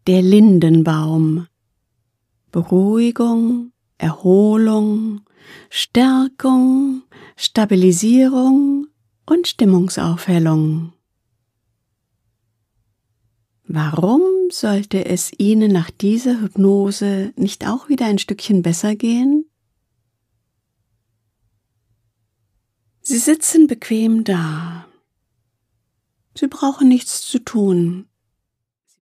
Der Lindenbaum. Beruhigung, Erholung, Stärkung, Stabilisierung und Stimmungsaufhellung. Warum sollte es Ihnen nach dieser Hypnose nicht auch wieder ein Stückchen besser gehen? Sie sitzen bequem da. Sie brauchen nichts zu tun.